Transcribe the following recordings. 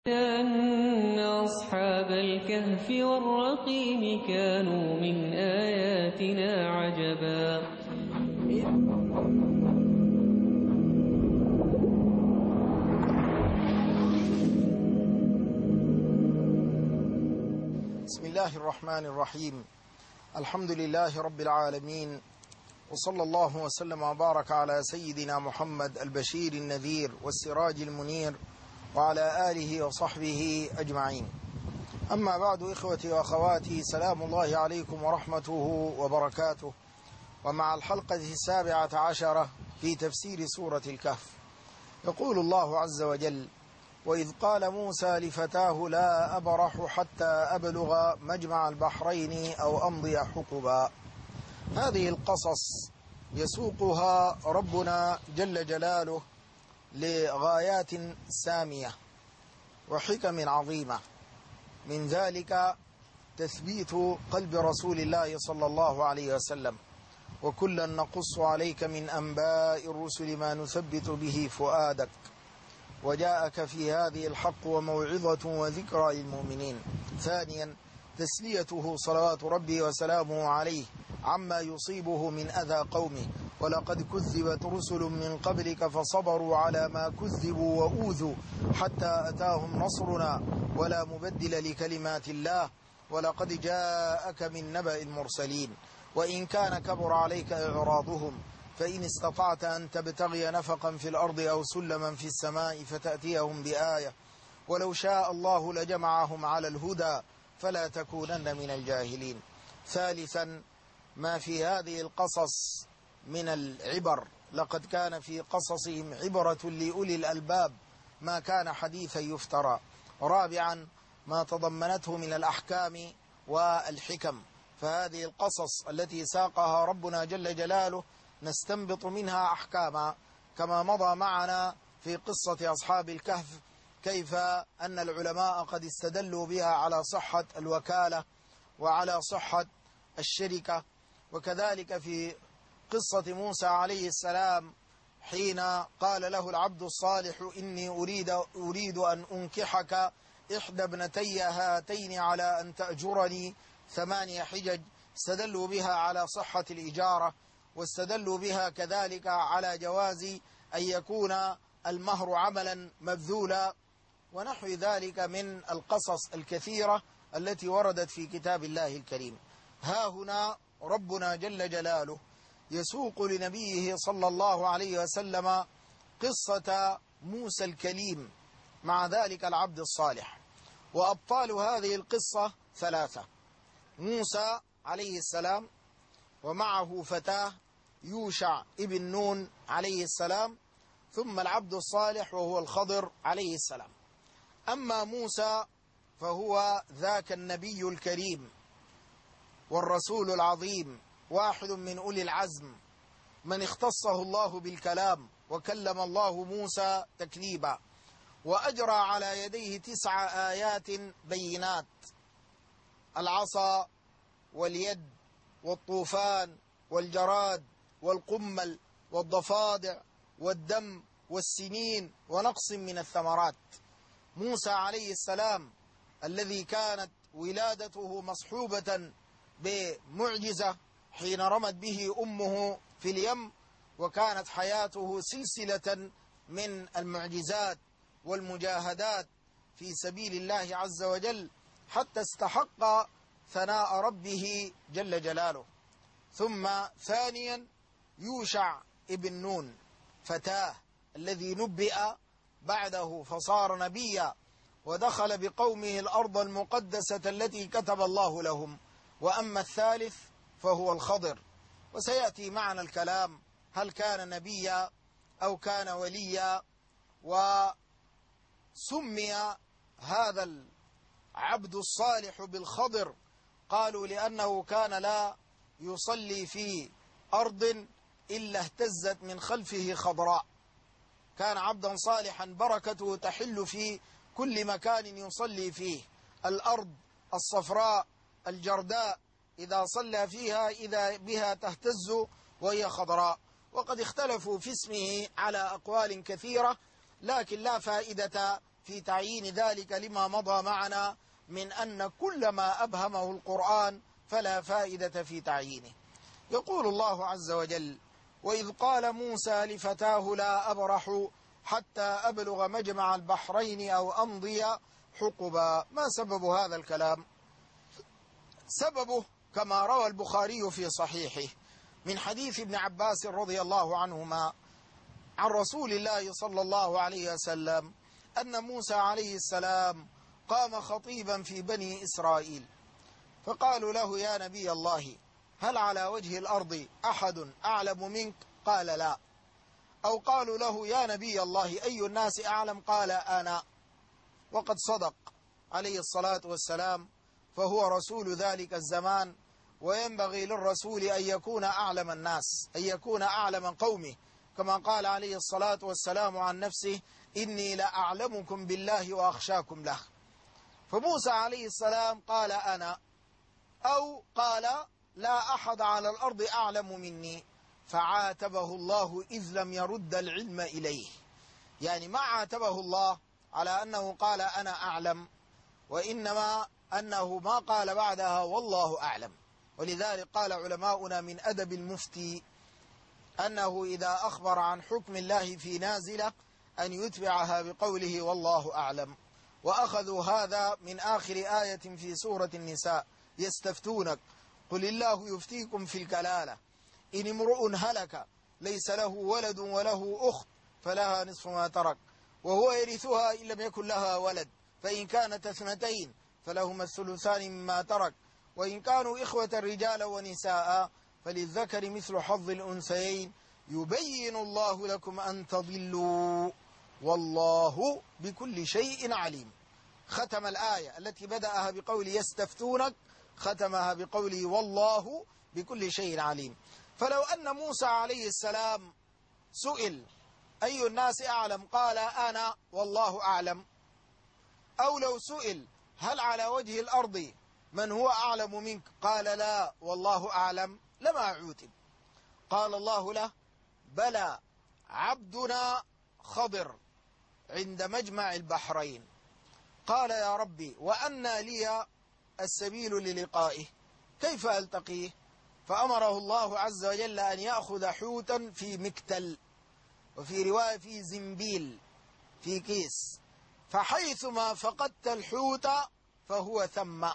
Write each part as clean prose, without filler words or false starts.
أن أصحاب الكهف والرقيم كانوا من آياتنا عجبا. بسم الله الرحمن الرحيم. الحمد لله رب العالمين، وصلى الله وسلم وبارك على سيدنا محمد البشير النذير والسراج المنير وعلى آله وصحبه أجمعين. أما بعد، إخوتي وأخواتي، سلام الله عليكم ورحمته وبركاته. ومع الحلقة 17 في تفسير سورة الكهف، يقول الله عز وجل: وإذ قال موسى لفتاه لا أبرح حتى أبلغ مجمع البحرين أو أمضي حقبا. هذه القصص يسوقها ربنا جل جلاله لغايات سامية وحكم عظيمة، من ذلك تثبيت قلب رسول الله صلى الله عليه وسلم: وكلا نقص عليك من أنباء الرسل ما نثبت به فؤادك وجاءك في هذه الحق وموعظة وذكرى للمؤمنين. ثانيا، تسليته صلوات ربي وسلامه عليه عما يصيبه من أذى قومه: ولقد كذبت رسل من قبلك فصبروا على ما كذبوا وأوذوا حتى أتاهم نصرنا ولا مبدل لكلمات الله ولقد جاءك من نبأ المرسلين. وإن كان كبر عليك إعراضهم فإن استطعت أن تبتغي نفقا في الأرض أو سلما في السماء فتأتيهم بآية ولو شاء الله لجمعهم على الهدى فلا تكونن من الجاهلين. ثالثا، ما في هذه القصص من العبر: لقد كان في قصصهم عبرة لأولي الألباب ما كان حديثا يفترى. رابعا، ما تضمنته من الأحكام والحكم، فهذه القصص التي ساقها ربنا جل جلاله نستنبط منها أحكاما، كما مضى معنا في قصة أصحاب الكهف كيف أن العلماء قد استدلوا بها على صحة الوكالة وعلى صحة الشركة. وكذلك في قصة موسى عليه السلام حين قال له العبد الصالح: إني أريد أن أنكحك إحدى ابنتي هاتين على أن تأجرني 8 حجج، استدلوا بها على صحة الإجارة، واستدلوا بها كذلك على جواز أن يكون المهر عملا مبذولا، ونحو ذلك من القصص الكثيرة التي وردت في كتاب الله الكريم. ها هنا ربنا جل جلاله يسوق لنبيه صلى الله عليه وسلم قصة موسى الكليم مع ذلك العبد الصالح. وأبطال هذه القصة 3: موسى عليه السلام، ومعه فتاه يوشع ابن نون عليه السلام، ثم العبد الصالح وهو الخضر عليه السلام. أما موسى فهو ذاك النبي الكريم والرسول العظيم، واحد من أولي العزم، من اختصه الله بالكلام وكلم الله موسى تكليما، وأجرى على يديه 9 آيات بينات: العصا واليد والطوفان والجراد والقمل والضفادع والدم والسنين ونقص من الثمرات. موسى عليه السلام الذي كانت ولادته مصحوبة بمعجزة حين رمت به أمه في اليم، وكانت حياته سلسلة من المعجزات والمجاهدات في سبيل الله عز وجل حتى استحق ثناء ربه جل جلاله. ثم ثانيا، يوشع ابن نون فتاه الذي نبئ بعده فصار نبيا ودخل بقومه الأرض المقدسة التي كتب الله لهم. وأما الثالث فهو الخضر، وسيأتي معنا الكلام هل كان نبيا أو كان وليا. وسمي هذا العبد الصالح بالخضر، قالوا لأنه كان لا يصلي في أرض إلا اهتزت من خلفه خضراء، كان عبدا صالحا بركته تحل في كل مكان يصلي فيه. الأرض الصفراء الجرداء إذا صلى فيها إذا بها تهتز وهي خضراء. وقد اختلفوا في اسمه على أقوال كثيرة، لكن لا فائدة في تعيين ذلك لما مضى معنا من أن كل ما أبهمه القرآن فلا فائدة في تعيينه. يقول الله عز وجل: وإذ قال موسى لفتاه لا أبرح حتى أبلغ مجمع البحرين أو أمضي حقبا. ما سبب هذا الكلام؟ سببه كما روى البخاري في صحيحه من حديث ابن عباس رضي الله عنهما عن رسول الله صلى الله عليه وسلم أن موسى عليه السلام قام خطيبا في بني إسرائيل، فقالوا له: يا نبي الله، هل على وجه الأرض أحد أعلم منك؟ قال: لا. أو قالوا له: يا نبي الله، أي الناس أعلم؟ قال: أنا. وقد صدق عليه الصلاة والسلام، فهو رسول ذلك الزمان، وينبغي للرسول أن يكون أعلم الناس، أن يكون أعلم قومه، كما قال عليه الصلاة والسلام عن نفسه: إني لأعلمكم بالله وأخشاكم له. فموسى عليه السلام قال: أنا، أو قال: لا أحد على الأرض أعلم مني، فعاتبه الله إذ لم يرد العلم إليه. يعني ما عاتبه الله على أنه قال أنا أعلم، وإنما أنه ما قال بعدها والله أعلم. ولذلك قال علماؤنا من أدب المفتي أنه إذا أخبر عن حكم الله في نازلة أن يتبعها بقوله والله أعلم. وأخذوا هذا من آخر آية في سورة النساء: يستفتونك قل الله يفتيكم في الكلالة إن امرؤ هلك ليس له ولد وله أخت فلها نصف ما ترك وهو يرثها إن لم يكن لها ولد، فإن كانت اثنتين فلهما الثلثان مما ترك، وإن كانوا إخوة رجالا ونساء فللذكر مثل حظ الأنثيين يبين الله لكم أن تضلوا والله بكل شيء عليم. ختم الآية التي بدأها بقول يستفتونك ختمها بقوله والله بكل شيء عليم. فلو أن موسى عليه السلام سئل أي الناس أعلم قال أنا والله أعلم، أو لو سئل هل على وجه الأرض من هو أعلم منك قال لا والله أعلم، لما عوتب. قال الله له: بلى عبدنا خضر عند مجمع البحرين. قال: يا ربي وأنى لي السبيل للقائه، كيف ألتقيه؟ فأمره الله عز وجل أن يأخذ حوتا في مكتل، وفي رواية في زنبيل في كيس، فحيثما فقدت الحوت فهو ثم.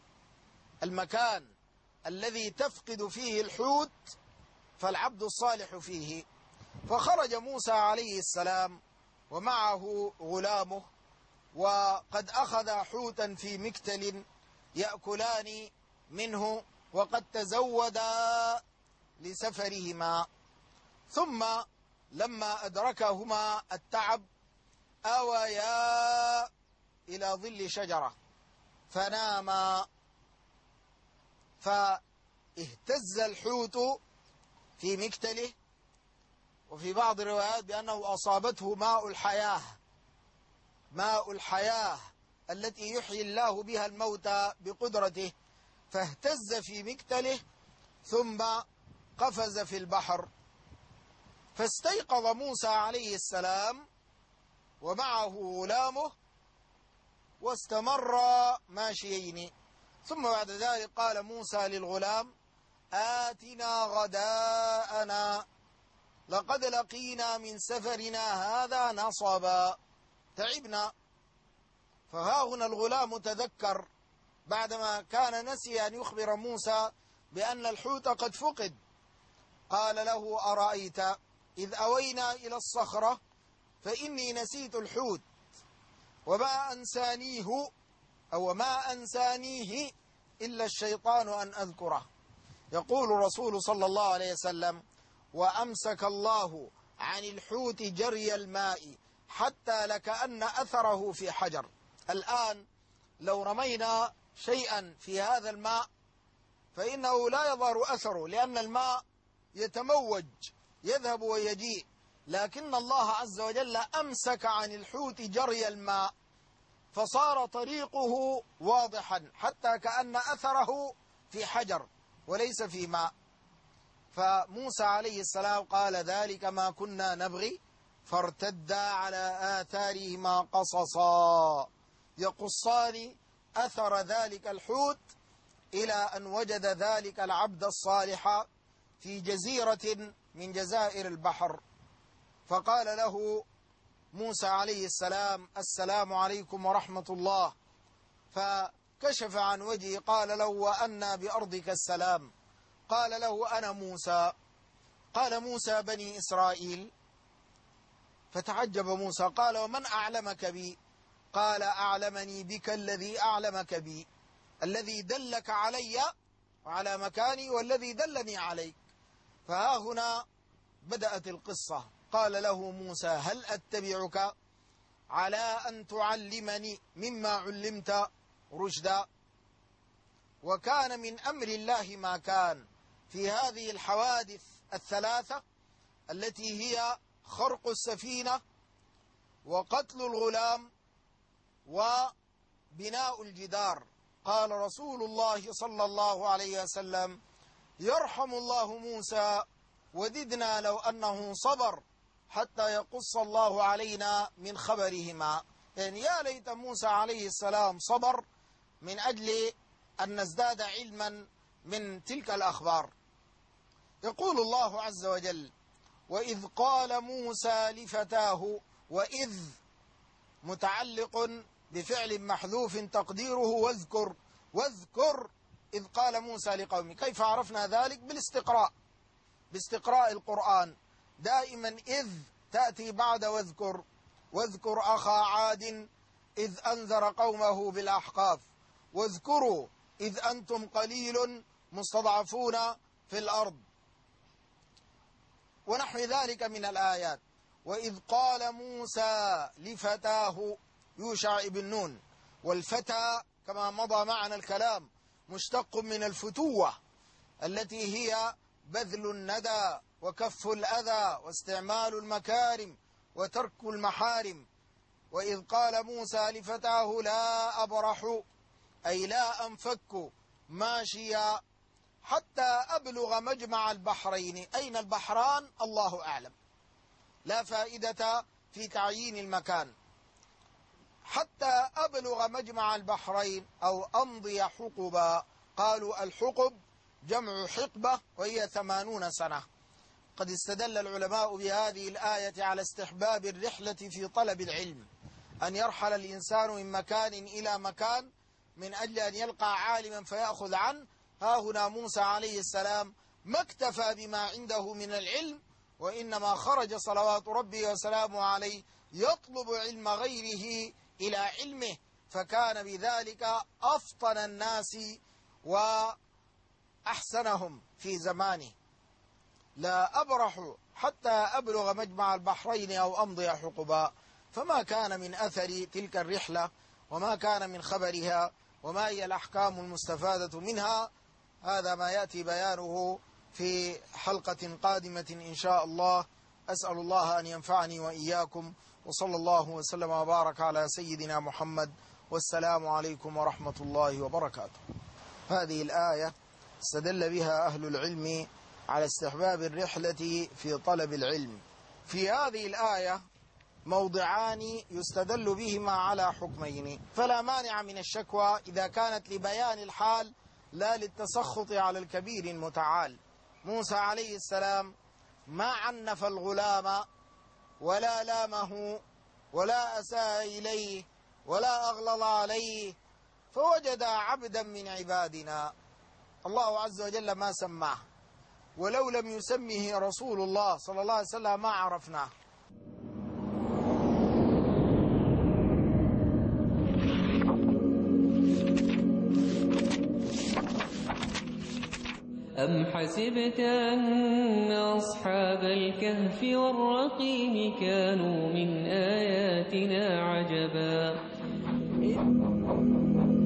المكان الذي تفقد فيه الحوت فالعبد الصالح فيه. فخرج موسى عليه السلام ومعه غلامه، وقد أخذ حوتا في مكتل يأكلان منه، وقد تزودا لسفرهما. ثم لما أدركهما التعب آويا إلى ظل شجرة فناما، فاهتز الحوت في مكتله، وفي بعض الروايات بأنه أصابته ماء الحياة، ماء الحياة التي يحيي الله بها الموتى بقدرته، فاهتز في مكتله ثم قفز في البحر. فاستيقظ موسى عليه السلام ومعه غلامه واستمر ماشيين. ثم بعد ذلك قال موسى للغلام: آتنا غداءنا لقد لقينا من سفرنا هذا نصبا، تعبنا. فها هنا الغلام تذكر بعدما كان نسي أن يخبر موسى بأن الحوت قد فقد. قال له: أرأيت إذ أوينا إلى الصخرة فإني نسيت الحوت وما أنسانيه إلا الشيطان أن أذكره. يقول الرسول صلى الله عليه وسلم: وأمسك الله عن الحوت جري الماء حتى لكأن أثره في حجر. الآن لو رمينا شيئا في هذا الماء فإنه لا يظهر أثره، لأن الماء يتموج يذهب ويجيء، لكن الله عز وجل أمسك عن الحوت جري الماء فصار طريقه واضحا حتى كأن أثره في حجر وليس في ماء. فموسى عليه السلام قال: ذلك ما كنا نبغي فارتدا على آثارهما قصصا يقصان أثر ذلك الحوت إلى أن وجد ذلك العبد الصالح في جزيرة من جزائر البحر، فقال له موسى عليه السلام: السلام عليكم ورحمة الله. فكشف عن وجهه، قال له: وأنى بأرضك السلام؟ قال له: أنا موسى. قال: موسى بني إسرائيل. فتعجب موسى، قال: ومن أعلمك بي؟ قال: أعلمني بك الذي أعلمك بي، الذي دلك علي وعلى مكاني والذي دلني عليك. فها هنا بدأت القصة. قال له موسى: هل أتبعك على أن تعلمني مما علمت رشدا؟ وكان من أمر الله ما كان في هذه الحوادث الثلاثة التي هي خرق السفينة وقتل الغلام وبناء الجدار. قال رسول الله صلى الله عليه وسلم: يرحم الله موسى، وددنا لو أنه صبر حتى يقص الله علينا من خبرهما. يعني يا ليت موسى عليه السلام صبر من أجل أن نزداد علما من تلك الأخبار. يقول الله عز وجل: وإذ قال موسى لفتاه، وإذ متعلق بفعل محذوف تقديره واذكر. واذكر إذ قال موسى لقومه. كيف عرفنا ذلك؟ باستقراء القرآن. دائما إذ تأتي بعد واذكر. واذكر أخا عاد إذ أنذر قومه بالأحقاف، واذكروا إذ أنتم قليل مستضعفون في الأرض، ونحو ذلك من الآيات. وإذ قال موسى لفتاه يوشع بن نون. والفتى كما مضى معنا الكلام مشتق من الفتوة التي هي بذل الندى وكف الأذى واستعمال المكارم وترك المحارم. وإذ قال موسى لفتاه لا أبرح، أي لا أنفك ماشيا حتى أبلغ مجمع البحرين. أين البحران؟ الله أعلم، لا فائدة في تعيين المكان. حتى أبلغ مجمع البحرين أو أمضي حقبا. قالوا الحقب جمع حقبة وهي 80 سنة. قد استدل العلماء بهذه الآية على استحباب الرحلة في طلب العلم، أن يرحل الإنسان من مكان إلى مكان من أجل أن يلقى عالما فيأخذ عنه. ها هنا موسى عليه السلام ما اكتفى بما عنده من العلم، وإنما خرج صلوات ربه وسلامه عليه يطلب علم غيره إلى علمه، فكان بذلك أفطن الناس وأحسنهم في زمانه. لا أبرح حتى أبلغ مجمع البحرين أو أمضي حقبا. فما كان من أثر تلك الرحلة وما كان من خبرها وما هي الأحكام المستفادة منها، هذا ما يأتي بيانه في حلقة قادمة إن شاء الله. أسأل الله أن ينفعني وإياكم، وصلى الله وسلم وبارك على سيدنا محمد، والسلام عليكم ورحمة الله وبركاته. هذه الآية استدل بها أهل العلم على استحباب الرحلة في طلب العلم. في هذه الآية موضعان يستدل بهما على حكمين، فلا مانع من الشكوى إذا كانت لبيان الحال لا للتسخط على الكبير المتعال. موسى عليه السلام ما عنف الغلام ولا لامه ولا أساء إليه ولا أغلظ عليه، فوجد عبدا من عبادنا. الله عز وجل ما سماه، ولو لم يسمه رسول الله صلى الله عليه وسلم ما عرفناه. أم حسبت أن أصحاب الكهف والرقيم كانوا من آياتنا عجبا